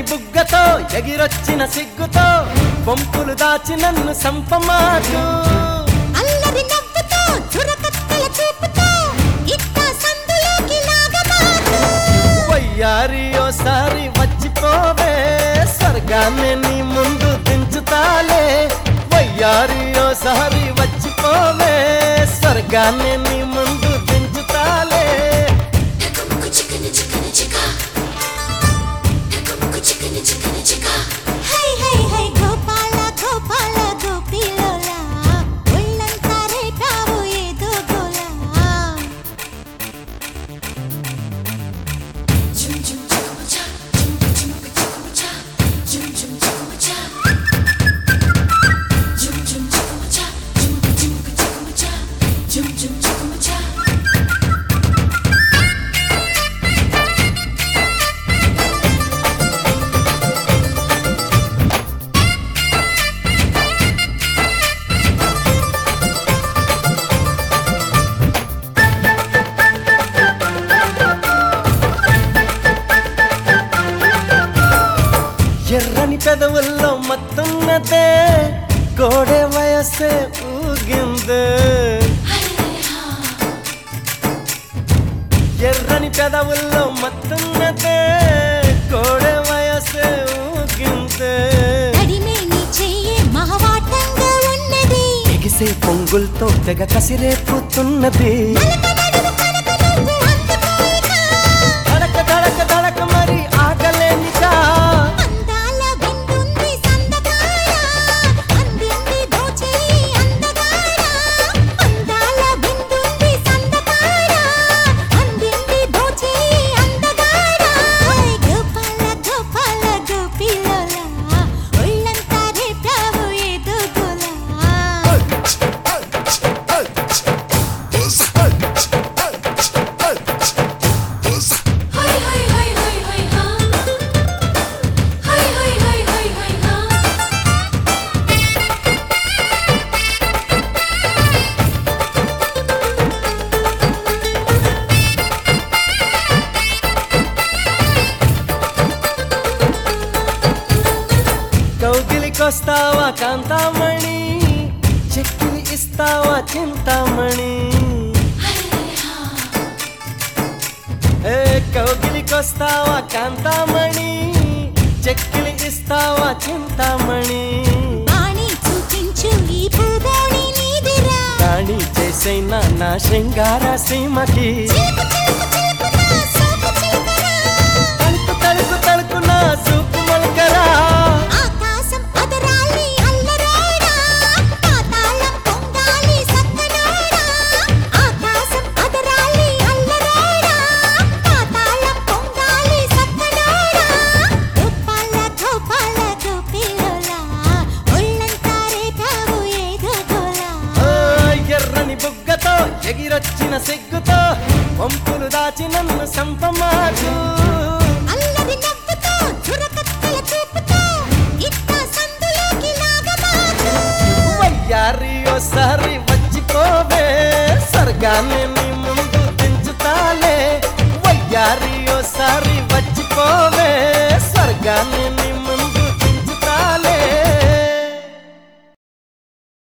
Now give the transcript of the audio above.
ఎర్రని బుగ్గతో ఎగిరొచ్చిన సిగ్గుతో పంపులు దాచి నన్ను సంపమాకు అల్లరి నవ్వుతో చురకత్తెల చూపుతో ఇట్టా సందులోకి లాగమాకు వయ్యారి ఓసారి వచ్చిపోవే స్వర్గాన్ని నీ ముందు దించుతాలే వయ్యారి ఓసారి వచ్చిపోవే స్వర్గాన్ని నీ ముందు దించుతాలే హై హై హై గోపాల గోపాల గోపిలోలా ఒళ్ళంతా రేపావు ఏదో గోలా ఎర్రని పెదవుల్లో మత్తున్నదే కోడే వయసే ఊగిందే ఎర్రని పెదవుల్లో మత్తున్నదే కోడే వయసే ఊగిందే నడిమే నీ చెయ్యే మహవాటంగా ఉన్నది ఎగిసే పొంగులతో తెగ కసిరేపుతున్నది ధడక ధడక ధడక మరి ఆగలేనికా అందాల బిందుంది సందగాడ అందింది దోచేయి అందగాడ అందాల బిందుంది సందగాడ అందింది దోచేయి అందగాడ గోపాల గోపాల గోపిలోలా ఒళ్ళంతా రేపావు ఏదో గోలా కౌగిలికొస్తావా కాంతామణి చెక్కిలి ఇస్తావా చింతామణి ఏ కౌగిలికొస్తావా కాంతామణి చెక్కిలి ఇస్తావా చింతామణి వాణి చూపించు ఈ పూదోని నీదిరా రాణి చేసైనా నా శృంగార సీమకి చిలుకు చిలుకు చిలుకు నా సోకు చిలుకరా తలుపు తలుపు తలుపు నా సూపు మొలకరా ఆకాశం అదరాలి అల్లరోడా పాతాళం పొంగాలి సక్కనోడా ఆకాశం అదరాలి అల్లరోడా పాతాళం పొంగాలి సక్కనోడా గోపాల గోపాల గోపిలోలా ఒళ్ళంతా రేపావు ఏదో గోలా ఎర్రని బుగ్గతో ఎగిరొచ్చిన సిగ్గుతో పంపులు దాచి నన్ను సంపమాకు అల్లరి నవ్వుతో చురకత్తెల చూపుతో ఇట్టా సందులోకి లాగమాకు వయ్యారి ఓసారి వచ్చిపోవే స్వర్గాన్ని నీ ముందు దించుతాలే వయ్యారి ఓసారి వచ్చిపోవే స్వర్గాన్ని